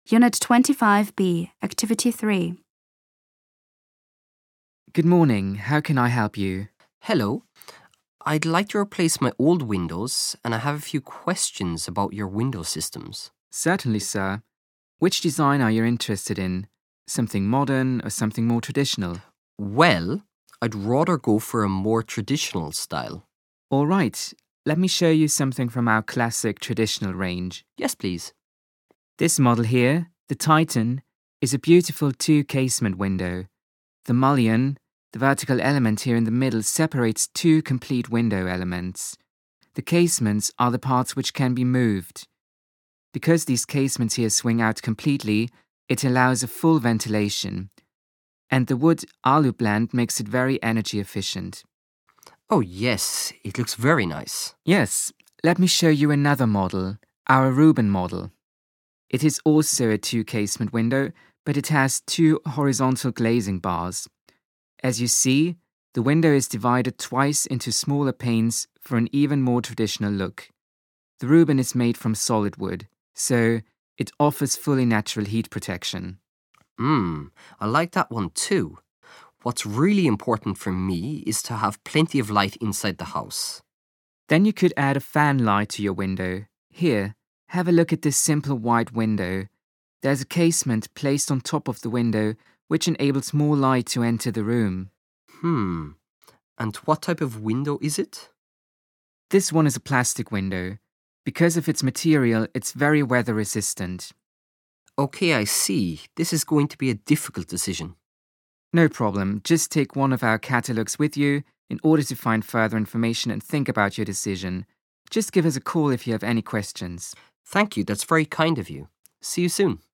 Unit 25B, Activity 3. Good morning. How can I help you? Hello. I'd like to replace my old windows, and I have a few questions about your window systems. Certainly, sir. Which design are you interested in? Something modern or something more traditional? Well, I'd rather go for a more traditional style. All right. Let me show you something from our classic traditional range. Yes, please. This model here, the Titan, is a beautiful two-casement window. The mullion, the vertical element here in the middle, separates two complete window elements. The casements are the parts which can be moved. Because these casements here swing out completely, it allows a full ventilation. And the wood alu blend makes it very energy efficient. Oh yes, it looks very nice. Yes, let me show you another model, our Rubin model. It is also a two-casement window, but it has two horizontal glazing bars. As you see, the window is divided twice into smaller panes for an even more traditional look. The Rubin is made from solid wood, so it offers fully natural heat protection. I like that one too. What's really important for me is to have plenty of light inside the house. Then you could add a fan light to your window. Here, have a look at this simple white window. There's a casement placed on top of the window which enables more light to enter the room. And what type of window is it? This one is a plastic window. Because of its material, it's very weather resistant. Okay, I see. This is going to be a difficult decision. No problem. Just take one of our catalogues with you in order to find further information and think about your decision. Just give us a call if you have any questions. Thank you, that's very kind of you. See you soon.